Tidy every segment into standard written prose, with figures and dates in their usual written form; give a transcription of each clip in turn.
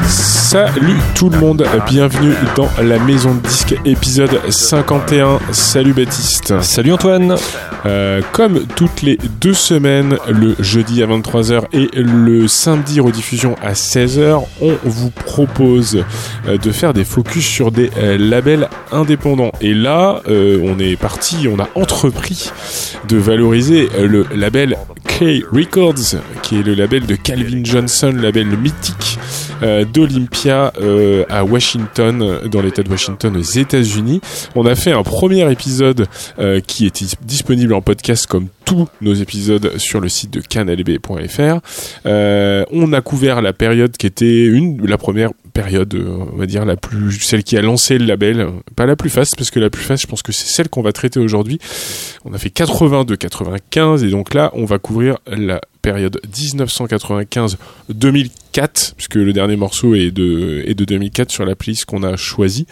Salut tout le monde, bienvenue dans la Maison de Disques épisode 51. Salut Baptiste. Salut Antoine. Comme toutes les 2 semaines, le jeudi à 23h et le samedi rediffusion à 16h, on vous propose de faire des focus sur des labels indépendants. Et là, on a entrepris de valoriser le label K Records, qui est le label de Calvin Johnson, label mythique d'Olympia à Washington, dans l'état de Washington aux États-Unis. On a fait un premier épisode qui est disponible en podcast comme tous nos épisodes sur le site de canalb.fr. On a couvert la période qui était la première période, on va dire celle qui a lancé le label, pas la plus faste, parce que la plus faste, je pense que c'est celle qu'on va traiter aujourd'hui. On a fait 82-95 et donc là, on va couvrir la période 1995-2004, puisque le dernier morceau est de 2004 sur la playlist qu'on a choisie.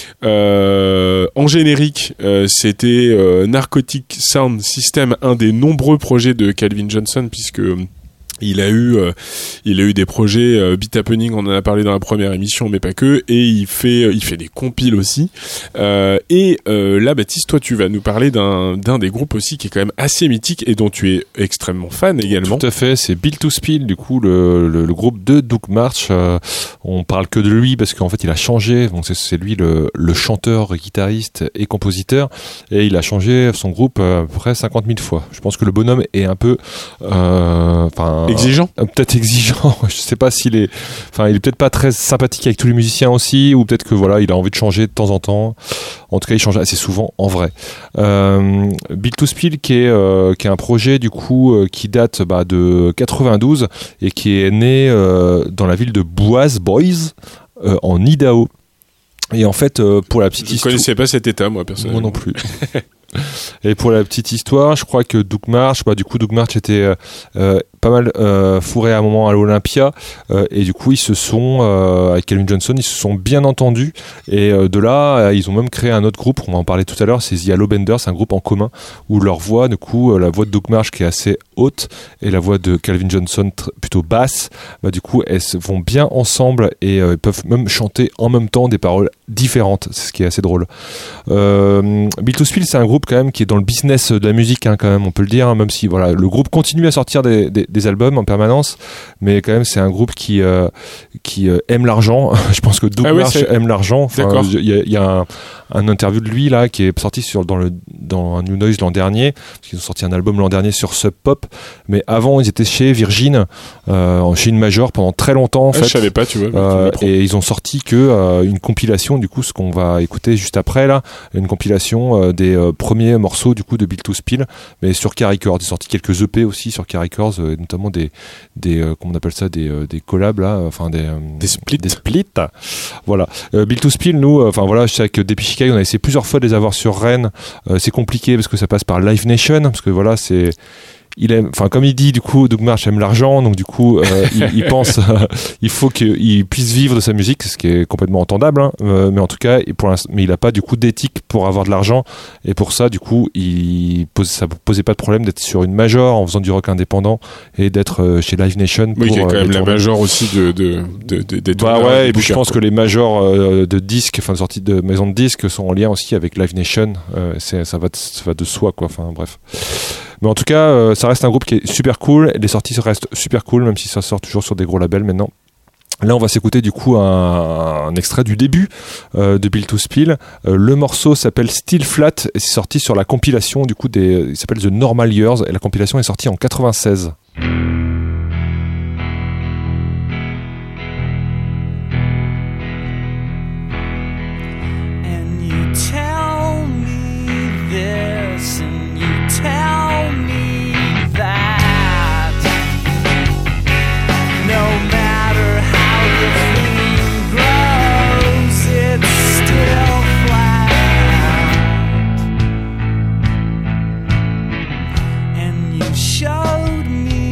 En générique, c'était Narcotic Sound System, un des nombreux projets de Calvin Johnson, puisque il a eu des projets Beat Happening, on en a parlé dans la première émission, mais pas que, et il fait des compiles aussi. Là, Baptiste, toi, tu vas nous parler d'un des groupes aussi qui est quand même assez mythique et dont tu es extrêmement fan également. Tout à fait, c'est Built to Spill, du coup, le groupe de Doug Martsch. On parle que de lui parce qu'en fait, il a changé. Donc c'est lui le chanteur, guitariste et compositeur, et il a changé son groupe à peu près 50 000 fois. Je pense que le bonhomme est un peu, exigeant, peut-être exigeant. Je sais pas il est peut-être pas très sympathique avec tous les musiciens aussi, ou peut-être que voilà, il a envie de changer de temps en temps. En tout cas, il change assez souvent en vrai. Built to Spill, qui est un projet du coup qui date de 92 et qui est né dans la ville de Boise en Idaho. Et en fait, pour la petite histoire, je connaissais pas cet état, moi personnellement. Moi non plus. Et pour la petite histoire, je crois que Doug Martsch était pas mal fourré à un moment à l'Olympia, et du coup ils se sont avec Calvin Johnson, ils se sont bien entendus, et de là ils ont même créé un autre groupe, on en parlait tout à l'heure, c'est The Yellow Benders, un groupe en commun où leur voix, du coup la voix de Doug Martsch qui est assez haute et la voix de Calvin Johnson plutôt basse, du coup elles vont bien ensemble et ils peuvent même chanter en même temps des paroles différentes, c'est ce qui est assez drôle. Built to Spill, c'est un groupe quand même qui est dans le business de la musique, quand même, on peut le dire, hein, même si voilà, le groupe continue à sortir des albums en permanence, mais quand même c'est un groupe qui aime l'argent. Je pense que Doug Martsch aime l'argent. Il y a un interview de lui là qui est sorti dans New Noise l'an dernier, parce qu'ils ont sorti un album l'an dernier sur Sub Pop, mais avant ils étaient chez Virgin, chez une major pendant très longtemps en fait. Je savais pas, tu vois. Et ils ont sorti que une compilation, du coup ce qu'on va écouter juste après là, une compilation des premiers morceaux du coup de Built to Spill, mais sur K Records. Ils ont sorti quelques EP aussi sur K Records, notamment des comment on appelle ça, des collabs là, enfin des splits. Voilà. Built to Spill, nous, je sais que depuis Chicago, on a essayé plusieurs fois de les avoir sur Rennes. C'est compliqué parce que ça passe par Live Nation, parce que voilà, c'est il aime, comme il dit, du coup, Doug Martsch aime l'argent, donc du coup, il pense, il faut qu'il puisse vivre de sa musique, ce qui est complètement entendable, hein, mais en tout cas, mais il a pas du coup d'éthique pour avoir de l'argent, et pour ça, du coup, ça posait pas de problème d'être sur une major en faisant du rock indépendant et d'être chez Live Nation. Oui, il y a quand même la major aussi des et puis je pense que les majors de disques, sortie de maisons de disques, sont en lien aussi avec Live Nation. Ça va de soi, quoi. Enfin bref. Mais en tout cas, ça reste un groupe qui est super cool. Les sorties restent super cool, même si ça sort toujours sur des gros labels maintenant. Là, on va s'écouter du coup un extrait du début de Built to Spill. Le morceau s'appelle Still Flat et c'est sorti sur la compilation du coup il s'appelle The Normal Years, et la compilation est sortie en 96. Showed me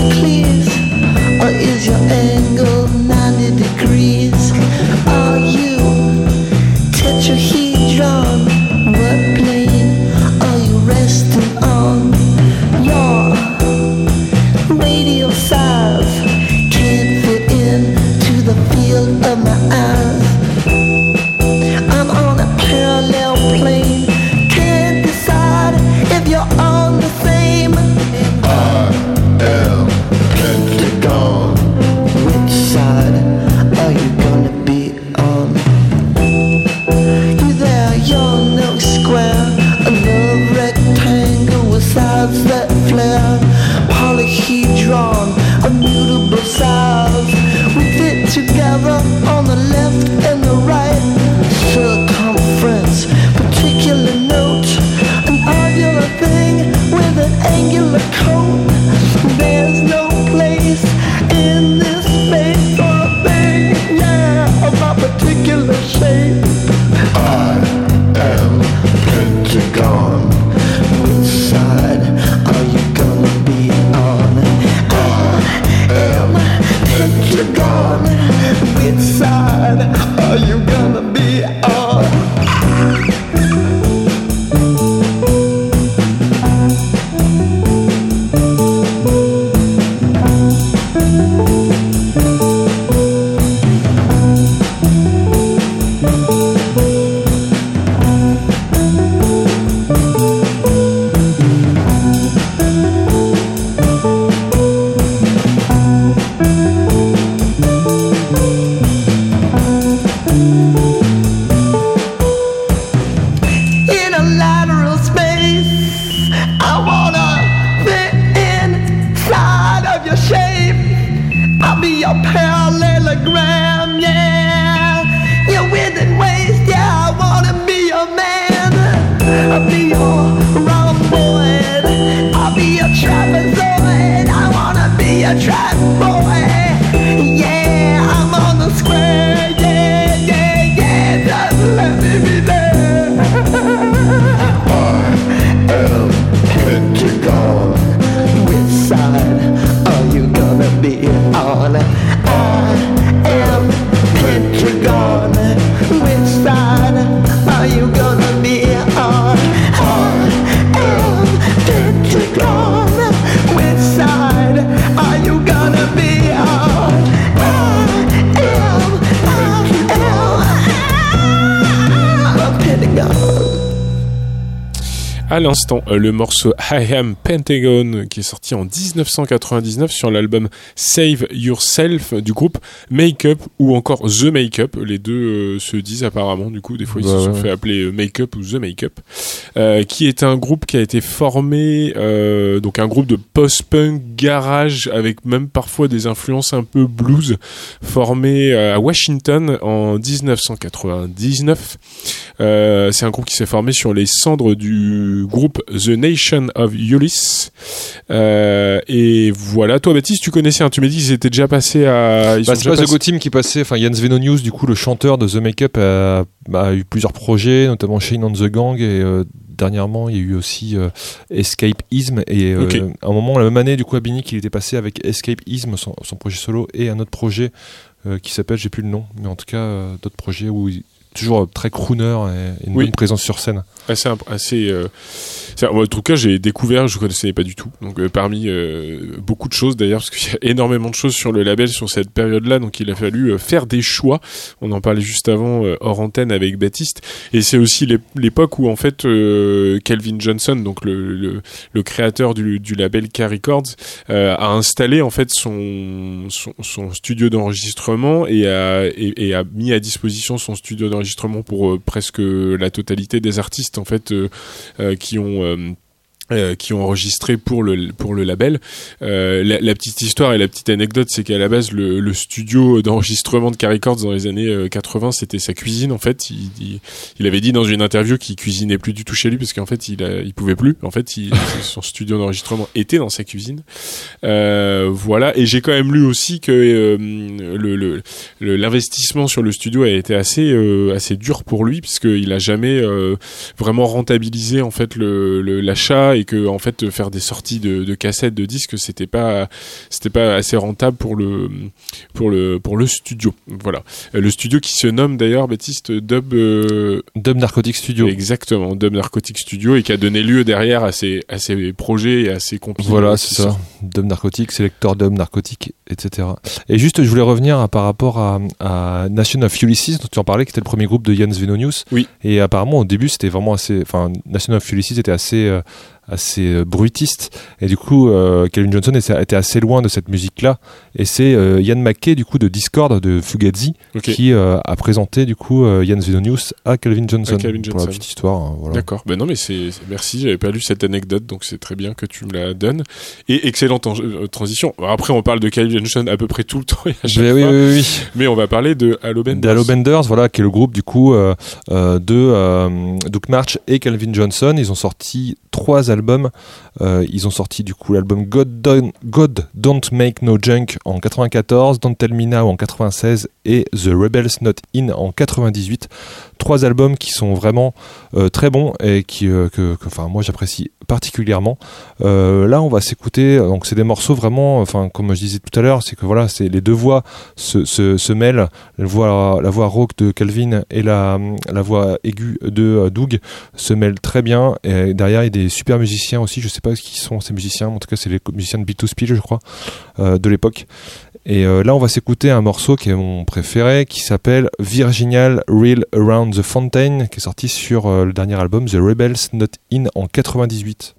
clears, or is your angle 90 degrees? Are you tetrahedron? What plane are you resting on? Your radial size can't fit into the field of my eyes. I'm on a parallel plane, can't decide if you're on the same. I am Pentagon. Which side are you gonna be on? You there, you're no square, a love rectangle with sides that flare. Polyhedron, a mutable size. We fit together on the left and the right. Circumference, particular note, an angular thing with an angular coat. There's no place in this space for a thing, yeah, of my particular shape. I am Pentagon. Which side are you gonna be on? I am Pentagon. Which side are you gonna be on? In a lateral space, I wanna fit inside of your shape. I'll be your parallelogram, yeah. Your width and waist, yeah, I wanna be your man. I'll be your rhomboid, I'll be your trapezoid, I wanna be your trapezoid. Yeah, I'm on the square, yeah, yeah, yeah, just let me be there. I am Pentagon. Which side are you gonna be on? I am Pentagon. Which side are you gonna be on? I am Pentagon. Which side are you gonna be on? I am Pentagon. À l'instant, le morceau I Am Pentagon qui est sorti en 1999 sur l'album Save Yourself du groupe Make Up ou encore The Make Up. Les deux se disent apparemment, du coup, des fois ils se sont fait appeler Make Up ou The Make Up, qui est un groupe qui a été formé, donc un groupe de post-punk garage avec même parfois des influences un peu blues, formé à Washington en 1999. C'est un groupe qui s'est formé sur les cendres du groupe The Nation of Ulysses. Et voilà. Toi, Baptiste, tu connaissais, hein, tu m'as dit qu'ils étaient déjà passés à... C'est pas The Go Team qui passait, enfin Jens Venonius, du coup le chanteur de The Make-up a eu plusieurs projets, notamment Shane on the Gang, et dernièrement il y a eu aussi Escapeism, et à un moment, la même année, du coup à Binic, il était passé avec Escapeism, son projet solo, et un autre projet qui s'appelle, j'ai plus le nom, mais en tout cas d'autres projets où toujours très crooner et une bonne présence sur scène. En tout cas, j'ai découvert, je ne connaissais pas du tout. Donc parmi beaucoup de choses d'ailleurs, parce qu'il y a énormément de choses sur le label sur cette période-là, donc il a fallu faire des choix. On en parlait juste avant hors antenne avec Baptiste. Et c'est aussi l'époque où en fait Calvin Johnson, donc le créateur du label K Records, a installé en fait son studio d'enregistrement et a mis à disposition son studio d'enregistrement pour presque la totalité des artistes en fait qui ont enregistré pour le label. La petite histoire et la petite anecdote, c'est qu'à la base le studio d'enregistrement de K Records dans les années 80, c'était sa cuisine en fait. Il avait dit dans une interview qu'il cuisinait plus du tout chez lui parce qu'en fait il pouvait plus. En fait, son studio d'enregistrement était dans sa cuisine. Voilà. Et j'ai quand même lu aussi que l'investissement sur le studio a été assez dur pour lui puisqu'il a jamais vraiment rentabilisé en fait l'achat et que en fait faire des sorties de cassettes, de disques, c'était pas assez rentable pour le studio. Voilà. Le studio qui se nomme d'ailleurs, Baptiste, Dub Narcotic Studio. Exactement, Dub Narcotic Studio, et qui a donné lieu derrière à ces projets et à ces compilations. Voilà, c'est ça. Dub Narcotic, Selector Dub Narcotic, etc. Et juste, je voulais revenir par rapport à Nation of Ulysses, dont tu en parlais, qui était le premier groupe de Jens Venonius. Oui. Et apparemment, au début, c'était vraiment Nation of Ulysses était assez bruitiste, et du coup Calvin Johnson était assez loin de cette musique là, et c'est Ian McKay du coup de Discord de Fugazi qui a présenté du coup Jens Venonius à Calvin Johnson. Pour la petite histoire, hein, voilà. D'accord, ben non mais merci, j'avais pas lu cette anecdote, donc c'est très bien que tu me la donnes, et excellente transition. Alors après on parle de Calvin Johnson à peu près tout le temps et à chaque fois, oui. Mais on va parler de Halo Benders, voilà, qui est le groupe du coup de Doug March et Calvin Johnson. Ils ont sorti 3 albums. Ils ont sorti du coup l'album God Don't Make No Junk en 94, Don't Tell Me Now en 96 et The Rebels Not In en 98. 3 albums qui sont vraiment très bons et que moi j'apprécie particulièrement. Là on va s'écouter, donc c'est des morceaux vraiment, comme je disais tout à l'heure, c'est que voilà, c'est les deux voix se mêlent, la voix rauque de Calvin et la voix aiguë de Doug se mêlent très bien, et derrière il y a des super musiciens aussi, je sais pas qui sont ces musiciens, en tout cas c'est les musiciens de Beat to Spill je crois, de l'époque. Et là on va s'écouter un morceau qui est mon préféré, qui s'appelle Virginal Reel Around the Fountain, qui est sorti sur le dernier album The Rebels Not In en 98.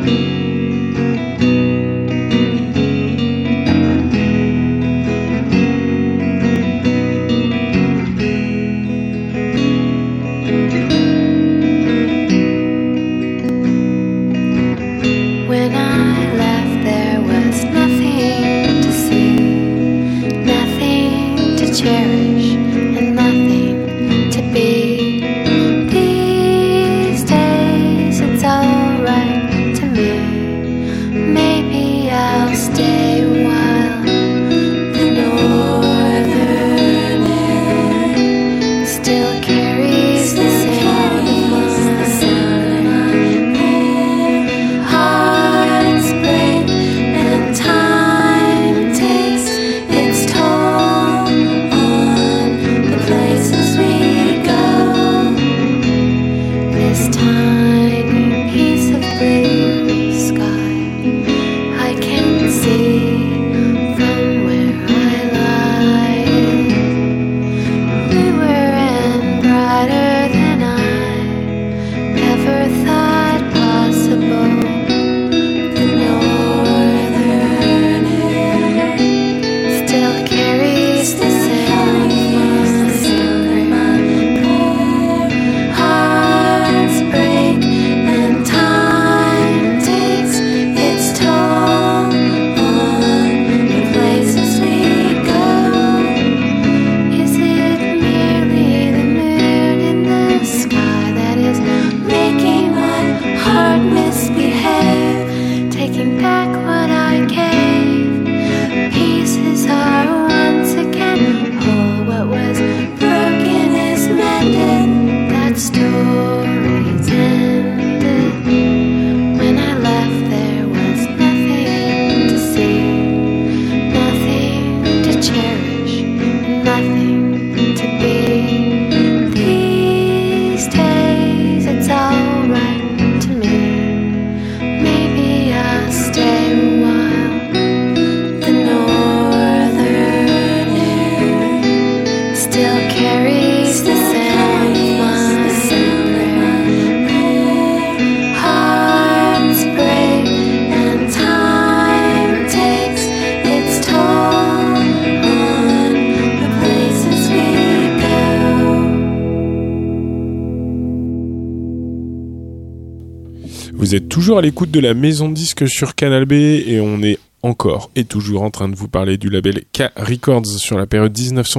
Vous êtes toujours à l'écoute de la Maison de Disques sur Canal B et on est encore et toujours en train de vous parler du label K Records sur la période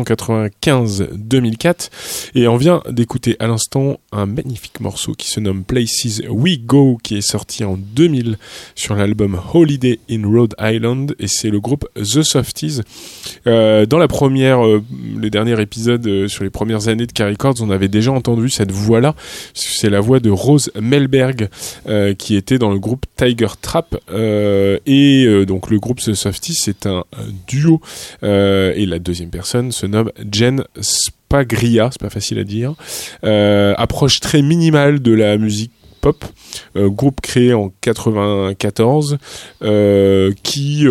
1995-2004 et on vient d'écouter à l'instant un magnifique morceau qui se nomme Places We Go qui est sorti en 2000 sur l'album Holiday in Rhode Island et c'est le groupe The Softies. Dans les derniers épisodes sur les premières années de K Records, on avait déjà entendu cette voix-là. C'est la voix de Rose Melberg qui était dans le groupe Tiger Trap donc le groupe The Softies c'est un duo et la deuxième personne se nomme Jen Spagria, c'est pas facile à dire. Approche très minimale de la musique pop, groupe créé en 94 qui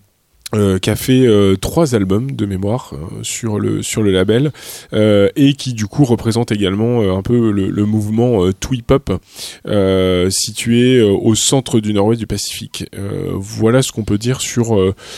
a fait 3 albums de mémoire sur le label et qui du coup représente également un peu le mouvement twee pop situé au centre du nord-ouest du Pacifique. Voilà ce qu'on peut dire sur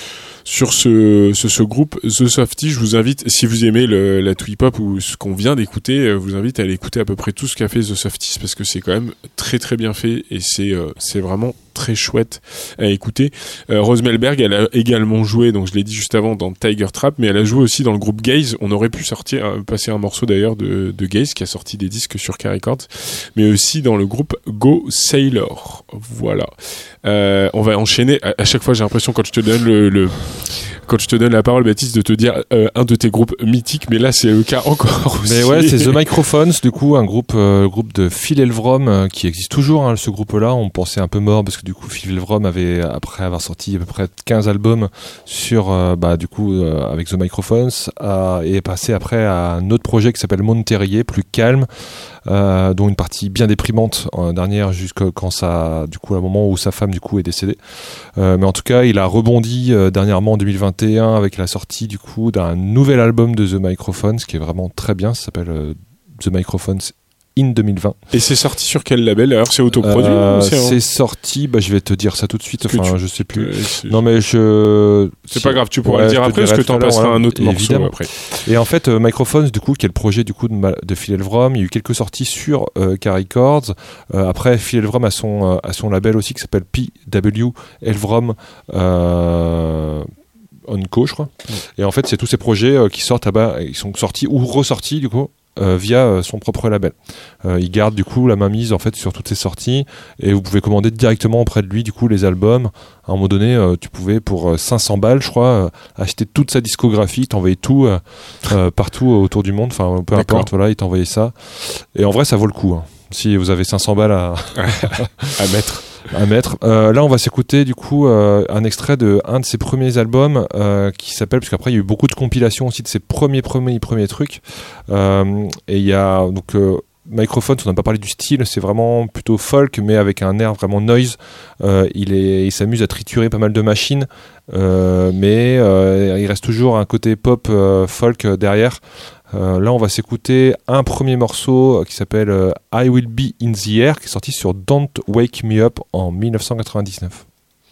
ce groupe The Softies. Je vous invite, si vous aimez la twee pop ou ce qu'on vient d'écouter, je vous invite à aller écouter à peu près tout ce qu'a fait The Softies parce que c'est quand même très très bien fait et c'est vraiment très chouette à écouter. Rose Melberg, elle a également joué, donc je l'ai dit juste avant, dans Tiger Trap, mais elle a joué aussi dans le groupe Gaze. On aurait pu passer un morceau d'ailleurs de Gaze qui a sorti des disques sur K Records, mais aussi dans le groupe Go Sailor. Voilà. On va enchaîner. À chaque fois, j'ai l'impression quand je te donne quand je te donne la parole, Baptiste, de te dire un de tes groupes mythiques, mais là c'est le cas encore aussi. Mais ouais, c'est The Microphones, du coup, un groupe de Phil Elverum qui existe toujours, hein, ce groupe-là. On pensait un peu mort parce que du coup, Phil Elverum avait, après avoir sorti à peu près 15 albums sur, avec The Microphones, est passé après à un autre projet qui s'appelle Monde Terrier, plus calme, dont une partie bien déprimante dernière jusqu'à quand ça, du coup, à un moment où sa femme du coup est décédée. Mais en tout cas, il a rebondi dernièrement en 2021 avec la sortie du coup d'un nouvel album de The Microphones qui est vraiment très bien. Ça s'appelle The Microphones in 2020. Et c'est sorti sur quel label? Alors c'est autoproduit ou c'est sorti, je vais te dire ça tout de suite, je sais plus. Non mais c'est pas grave, tu pourras le dire après parce que t'en passeras un autre morceau après. Et en fait, Microphones, du coup, qui est le projet du coup de Phil Elverum, il y a eu quelques sorties sur K Records. Après, Phil Elverum a son label aussi qui s'appelle PW Elverum Onco, je crois. Et en fait, c'est tous ces projets qui sortent là-bas, ils sont sortis ou ressortis du coup via son propre label. Il garde du coup la mainmise en fait sur toutes ces sorties et vous pouvez commander directement auprès de lui du coup les albums. À un moment donné, tu pouvais pour 500 balles, je crois, acheter toute sa discographie, t'envoyer tout partout autour du monde. Enfin, peu importe, voilà, il t'envoyait ça. Et en vrai, ça vaut le coup. Hein. Si vous avez 500 balles à mettre. Là, on va s'écouter du coup un extrait de un de ses premiers albums qui s'appelle, parce qu'après il y a eu beaucoup de compilations aussi de ses premiers trucs. Et il y a donc Microphone, on n'a pas parlé du style, c'est vraiment plutôt folk, mais avec un air vraiment noise. Il s'amuse à triturer pas mal de machines, mais il reste toujours un côté pop folk derrière. Là, on va s'écouter un premier morceau qui s'appelle I Will Be in the Air, qui est sorti sur Don't Wake Me Up en 1999.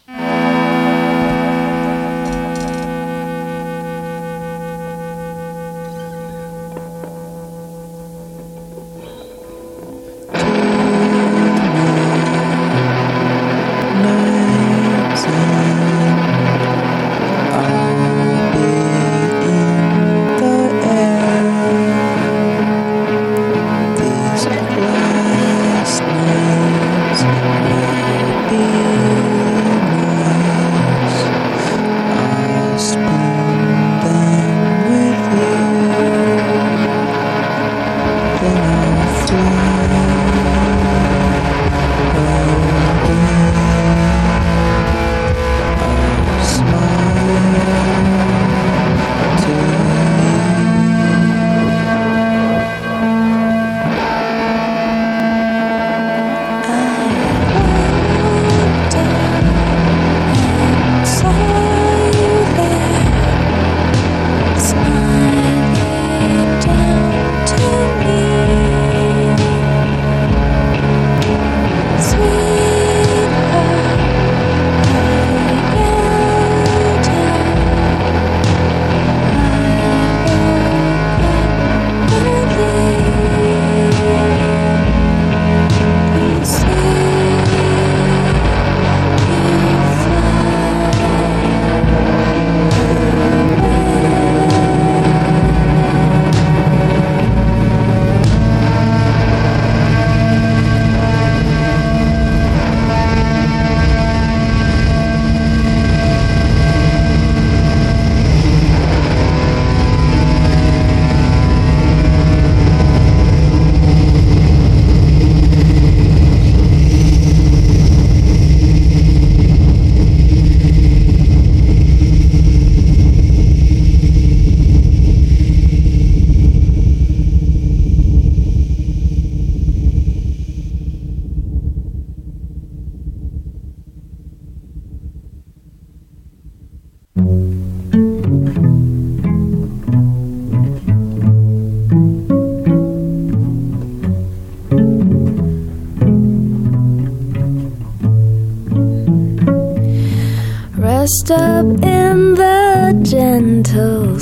Rest up in the gentle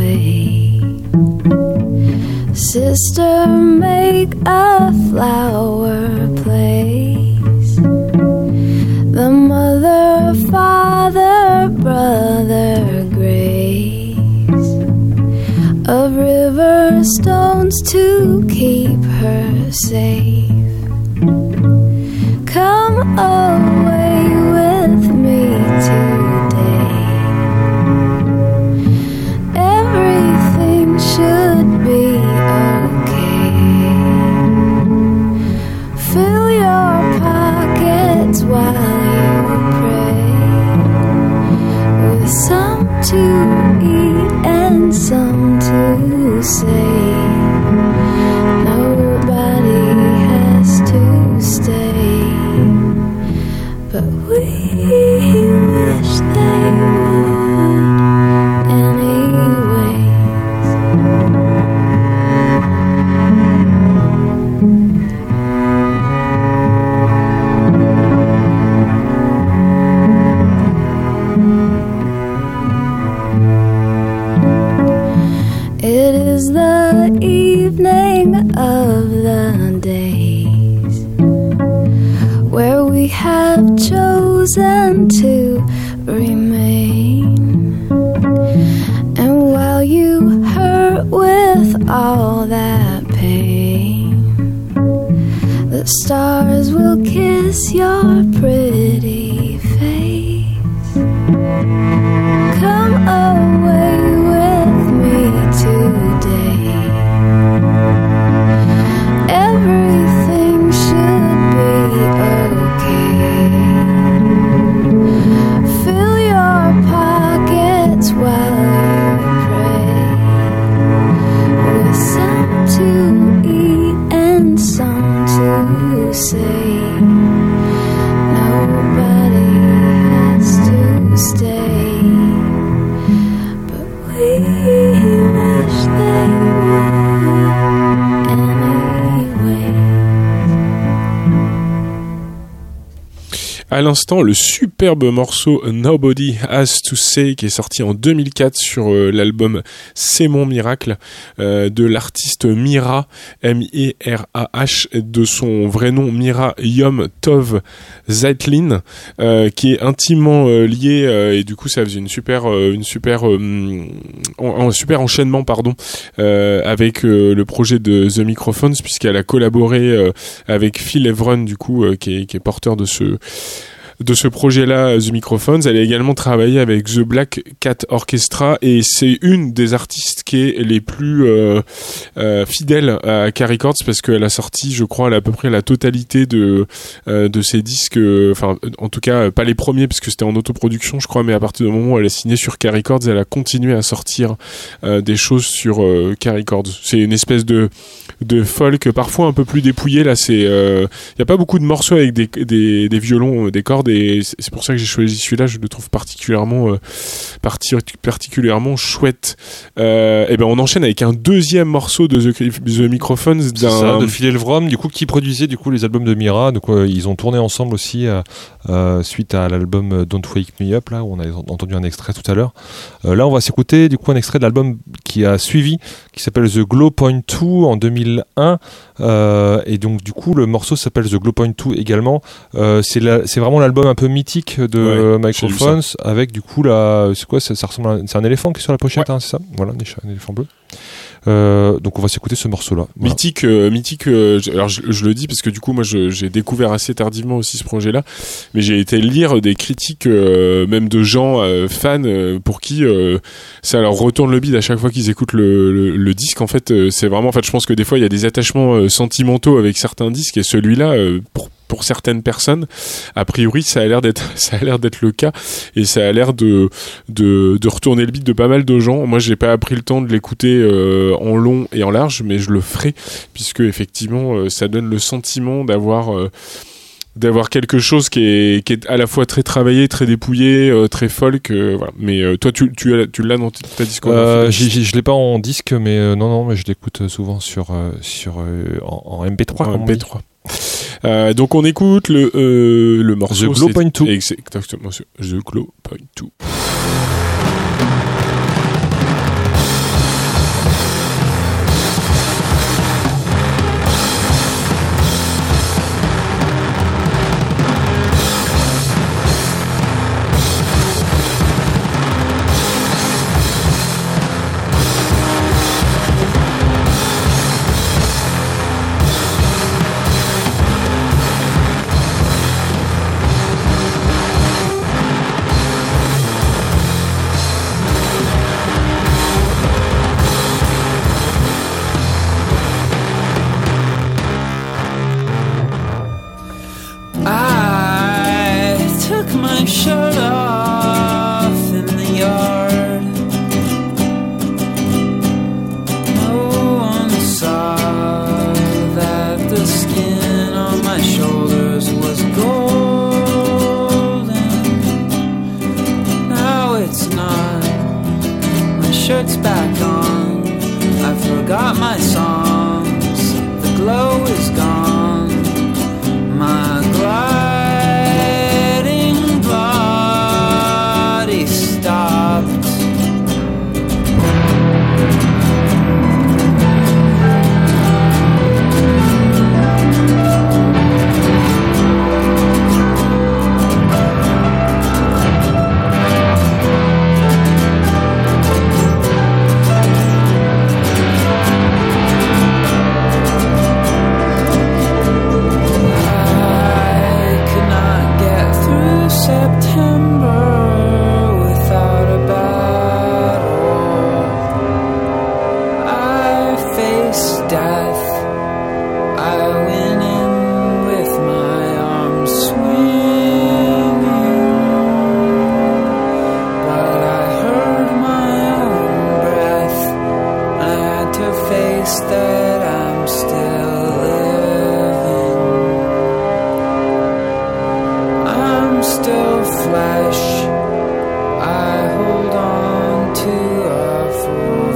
sway. Sister, make a flower place. The mother, father, brother grace of river stones to keep her safe. Come away with me today. Everything should be okay. Fill your pockets while you pray, with some to eat and some to say. Nobody has to stay, but we wish they would anyways. have chosen to remain. And while you hurt with all that pain, the stars will kiss your pretty face. Come away with me today. Everything should be okay. Fill your pockets while you pray, with some to eat and some to say. Nobody has to stay, but we wish they would anyway. À l'instant, le superbe morceau Nobody Has to Say qui est sorti en 2004 sur l'album C'est mon miracle de l'artiste Mira, M-I-R-A-H, de son vrai nom Mira Yom Tov Zeitlin, qui est intimement lié et du coup ça faisait un super enchaînement avec le projet de The Microphones, puisqu'elle a collaboré avec Phil Evron du coup qui est porteur de ce projet-là, The Microphones. Elle a également travaillé avec The Black Cat Orchestra et c'est une des artistes qui est les plus fidèles à K Records, parce qu'elle a sorti, je crois, à peu près la totalité de ses disques, enfin en tout cas pas les premiers parce que c'était en autoproduction je crois, mais à partir du moment où elle a signé sur K Records, elle a continué à sortir des choses sur K Records. C'est une espèce de folk parfois un peu plus dépouillé. Là c'est y a pas beaucoup de morceaux avec des violons, des cordes, et c'est pour ça que j'ai choisi celui-là. Je le trouve particulièrement chouette. Et ben on enchaîne avec un deuxième morceau de The Microphones de Phil Elvron, du coup, qui produisait du coup les albums de Mira. Donc ils ont tourné ensemble aussi suite à l'album Don't Wake Me Up, là où on a entendu un extrait tout à l'heure. Là on va s'écouter du coup un extrait de l'album qui a suivi, qui s'appelle The Glow Point 2 en 2001, et donc du coup le morceau s'appelle The Glow Point 2 également. C'est vraiment l'album un peu mythique de Microphones, avec du coup c'est quoi, ça ressemble c'est un éléphant qui est sur la pochette, hein, c'est ça, voilà, un éléphant bleu. Donc on va s'écouter ce morceau-là. Voilà. Mythique. Alors je le dis parce que du coup moi j'ai découvert assez tardivement aussi ce projet-là, mais j'ai été lire des critiques même de gens fans pour qui ça leur retourne le bide à chaque fois qu'ils écoutent le disque. En fait, c'est vraiment, en fait, je pense que des fois il y a des attachements sentimentaux avec certains disques, et celui-là pour certaines personnes, a priori, ça a l'air d'être le cas, et ça a l'air de retourner le beat de pas mal de gens. Moi, j'ai pas pris le temps de l'écouter en long et en large, mais je le ferai, puisque effectivement, ça donne le sentiment d'avoir quelque chose qui est à la fois très travaillé, très dépouillé, très folk, voilà. Mais toi tu l'as dans ta discographie? Je l'ai pas en disque, mais non, mais je l'écoute souvent en MP3. En MP3. Donc on écoute le morceau The Glow Point 2. Exactement, The Glow Point 2. shirt's back on. I forgot my songs. The glow is gone. My gliding body stopped. flesh. I hold on to awful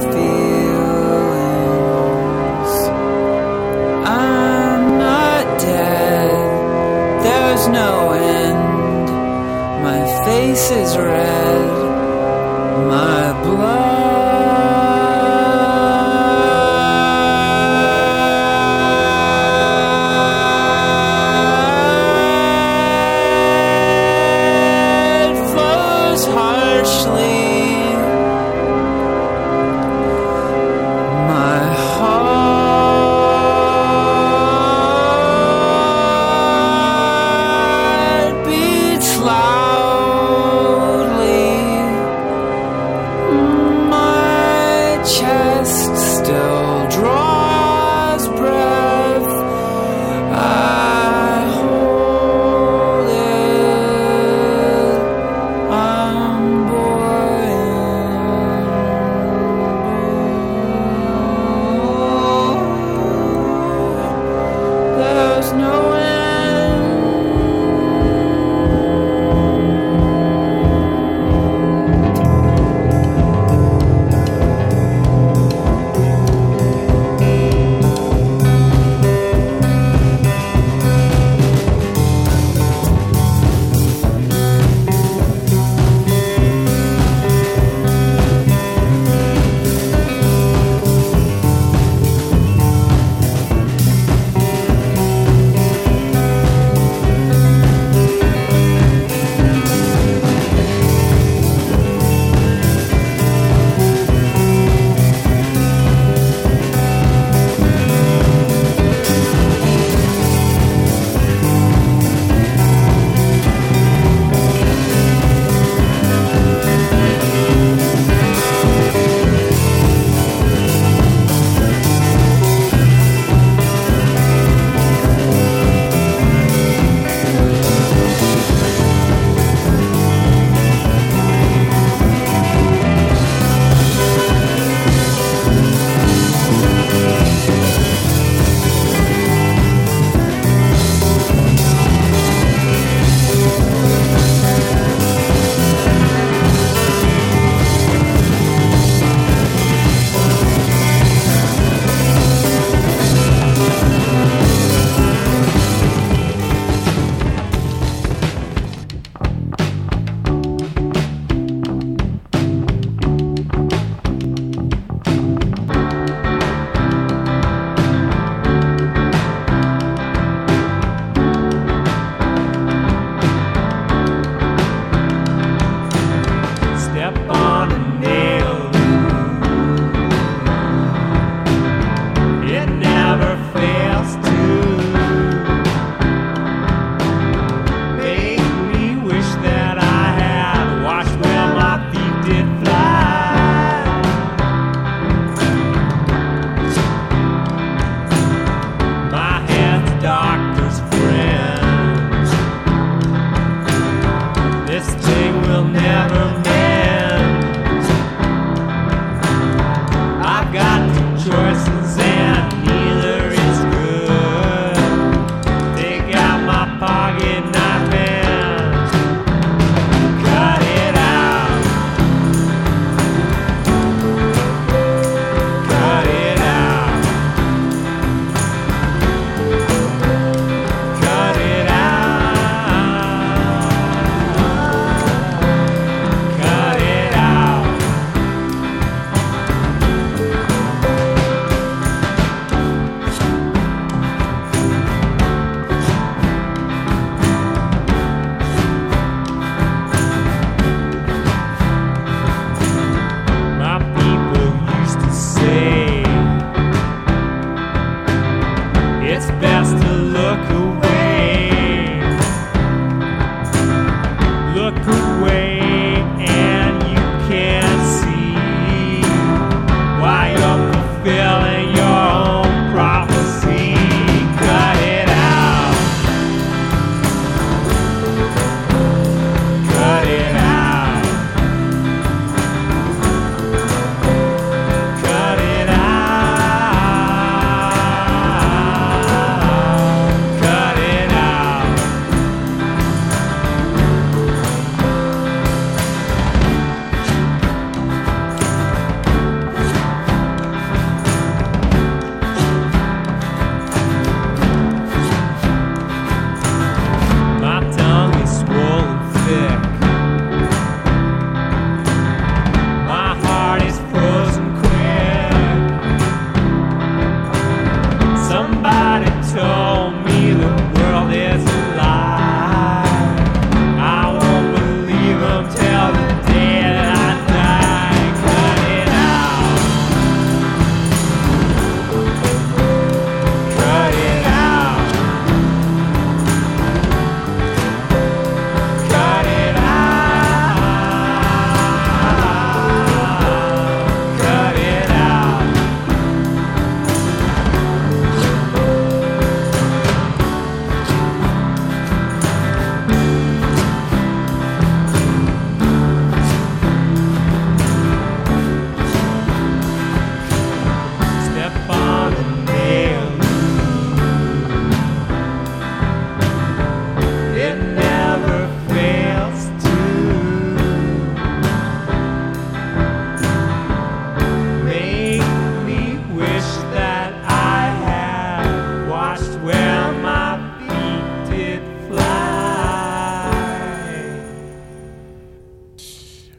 feelings. I'm not dead, there's no end. My face is red, my blood flows harshly. My heart beats loudly. My chest still draws breath. I hold it. I'm bored.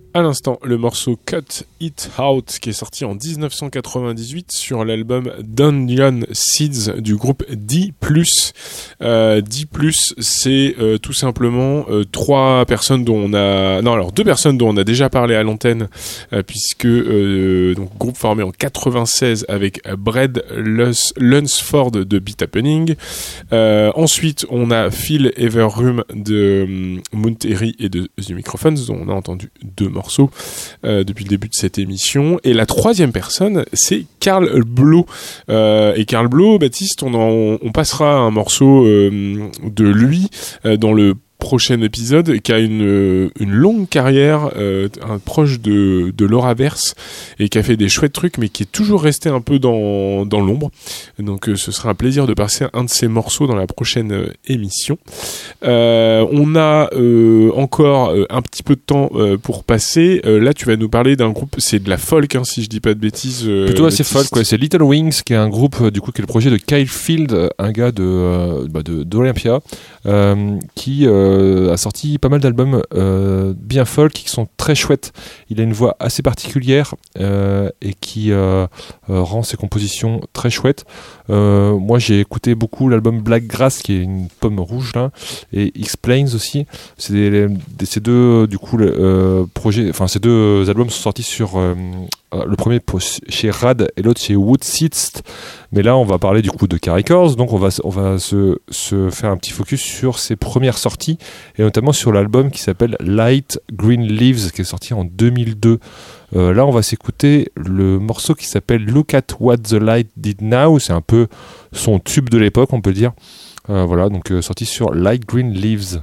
À l'instant, le morceau Cut It Out qui est sorti en 1998 sur l'album Dungeon Seeds du groupe D+. D+, c'est tout simplement deux personnes dont on a déjà parlé à l'antenne puisque donc groupe formé en 96 avec Brad Lunsford de Beat Happening. Ensuite, on a Phil Everhum de Monterey et de The Microphones dont on a entendu deux morceaux depuis le début de cette émission. Et la troisième personne, c'est Karl Blow. Et Karl Blow, Baptiste, on passera un morceau de lui dans le prochain épisode, qui a une longue carrière proche de Laura Verse et qui a fait des chouettes trucs mais qui est toujours resté un peu dans l'ombre, donc ce sera un plaisir de passer un de ces morceaux dans la prochaine émission. On a encore un petit peu de temps pour passer. Là tu vas nous parler d'un groupe, c'est de la folk si je dis pas de bêtises. Plutôt assez folk, ouais. C'est Little Wings qui est un groupe du coup qui est le projet de Kyle Field, un gars d'Olympia qui a sorti pas mal d'albums bien folk qui sont très chouettes. Il a une voix assez particulière et qui rend ses compositions très chouettes. Moi j'ai écouté beaucoup l'album Black Grass qui est une pomme rouge là, et Explains aussi. C'est ces deux du coup projets, enfin ces deux albums sont sortis sur le premier chez Rad et l'autre chez Woodseeds. Mais là on va parler du coup de K-Records, donc on va se faire un petit focus sur ses premières sorties et notamment sur l'album qui s'appelle Light Green Leaves qui est sorti en 2002. Là on va s'écouter le morceau qui s'appelle Look at What the Light Did Now. C'est un peu son tube de l'époque on peut dire. Voilà, donc sorti sur Light Green Leaves.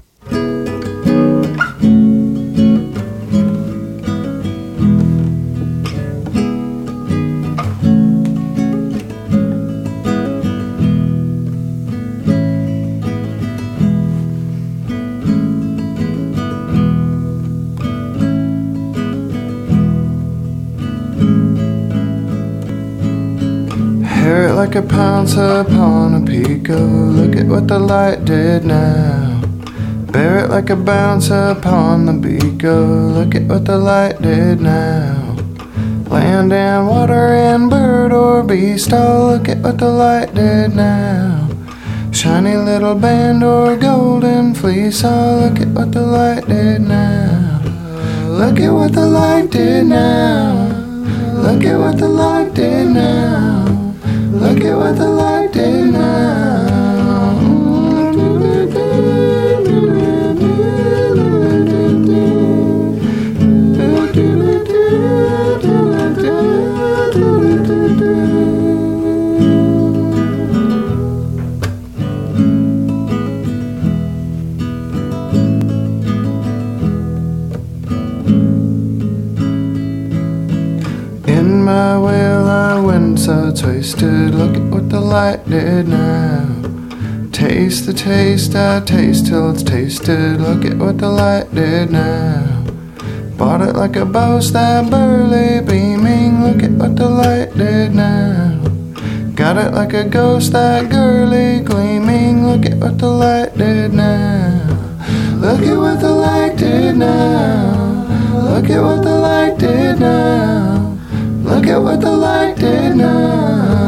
Like a pounce upon a pico. Look at what the light did now. Bear it like a bounce upon the beaco. Look at what the light did now. Land and water and bird or beast. Oh, look at what the light did now. Shiny little band or golden fleece. Oh, look at what the light did now. Look at what the light did now. Look at what the light did now. Look at what the light did now. In my will I went so twisted. Look at what the light did now. Taste the taste I taste till it's tasted. Look at what the light did now. Bought it like a boast that burly beaming. Look at what the light did now. Got it like a ghost that girly gleaming. Look at what the light did now. Look at what the light did now. Look at what the light did now. Look at what the light did now.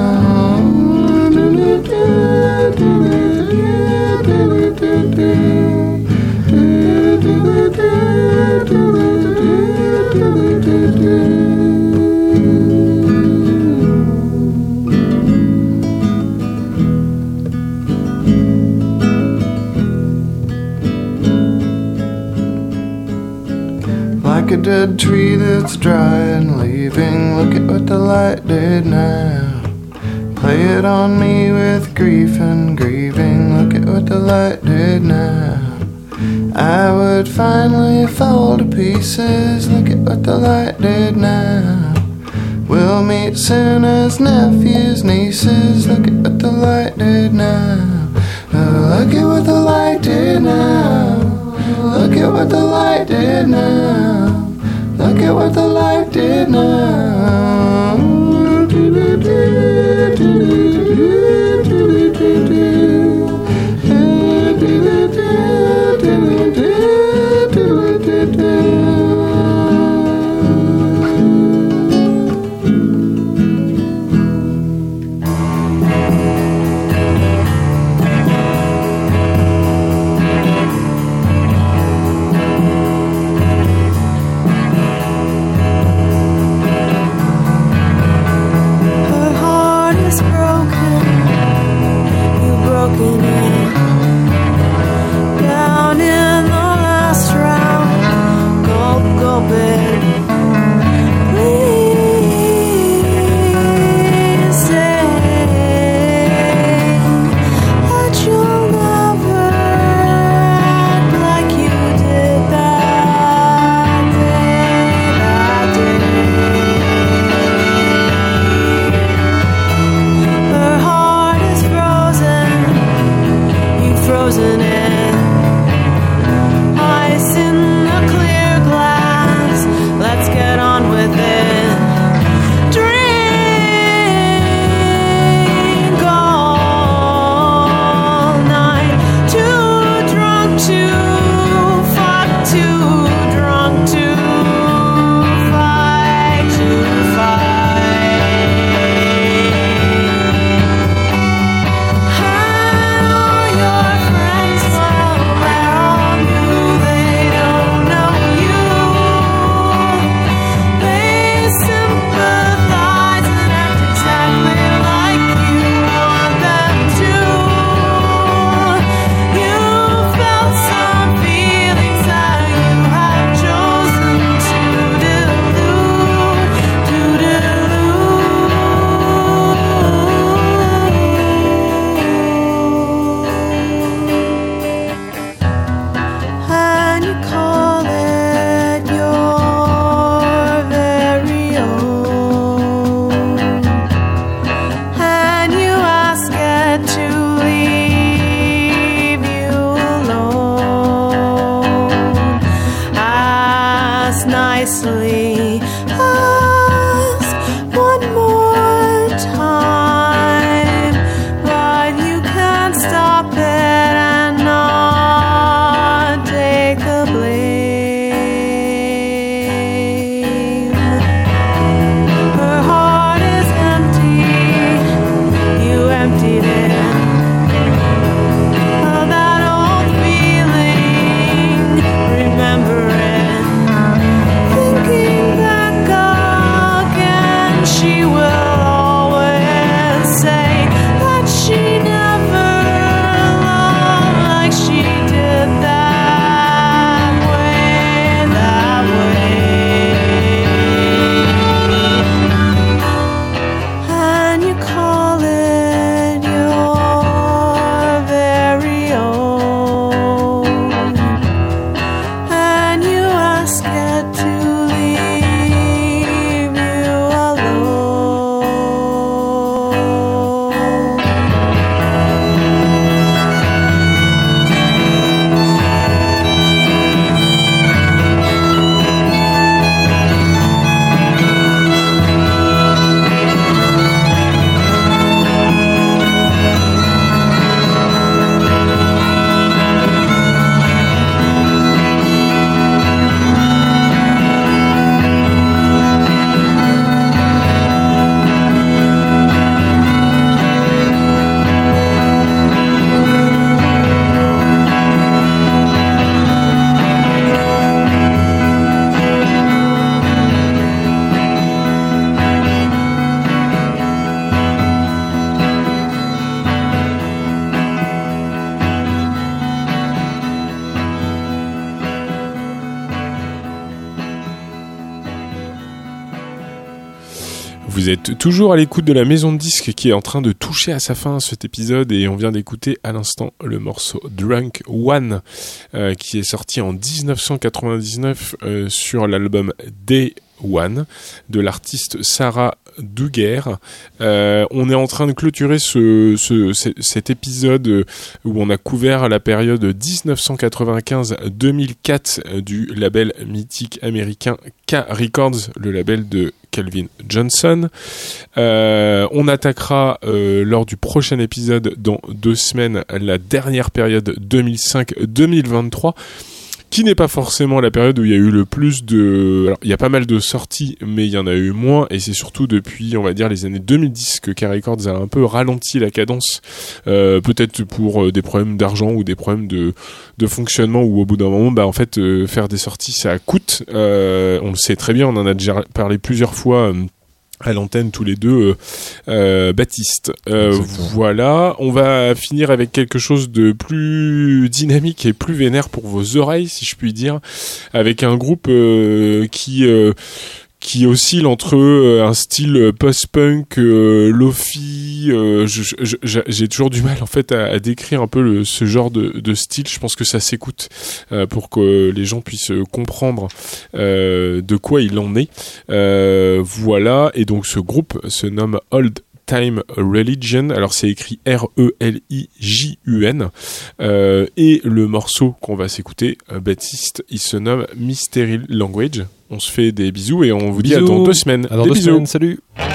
Like a dead tree that's dry and leaving. Look at what the light did now. Play it on me with grief and grieving. Look at what the light did now. I would finally fall to pieces. Look at what the light did now. We'll meet soon as nephews, nieces. Look at what the light did now. Look at what the light did now. Look at what the light did now. Look at what the light did now. just nicely. Ask one more time, but you can't stop it and not take the blame. Her heart is empty, you emptied it. Oh, that old feeling, remember it. Thinking back again, she will always say that she never loved like she did that way, that way. And you call it your very own, and you ask it to leave you alone. Vous êtes toujours à l'écoute de la maison de disques qui est en train de toucher à sa fin cet épisode, et on vient d'écouter à l'instant le morceau Drunk One qui est sorti en 1999 sur l'album Day One de l'artiste Sarah Dugger. On est en train de clôturer cet épisode où on a couvert la période 1995-2004 du label mythique américain K Records, le label de Calvin Johnson. On attaquera lors du prochain épisode dans 2 semaines la dernière période 2005-2023, qui n'est pas forcément la période où il y a eu le plus de... Alors, il y a pas mal de sorties, mais il y en a eu moins, et c'est surtout depuis, on va dire, les années 2010 que K Records a un peu ralenti la cadence, peut-être pour des problèmes d'argent ou des problèmes de fonctionnement, où au bout d'un moment, en fait, faire des sorties, ça coûte. On le sait très bien, on en a déjà parlé plusieurs fois à l'antenne tous les deux, Baptiste. Voilà, on va finir avec quelque chose de plus dynamique et plus vénère pour vos oreilles, si je puis dire, avec un groupe qui oscille entre un style post-punk, lofi. J'ai toujours du mal en fait à décrire un peu ce genre de style. Je pense que ça s'écoute pour que les gens puissent comprendre de quoi il en est. Voilà, et donc ce groupe se nomme Old Time Religion. Alors c'est écrit R-E-L-I-J-U-N, et le morceau qu'on va s'écouter, Baptiste, il se nomme Mystery Language. On se fait des bisous et on vous dit à dans 2 semaines. À dans des 2 bisous. semaines, salut.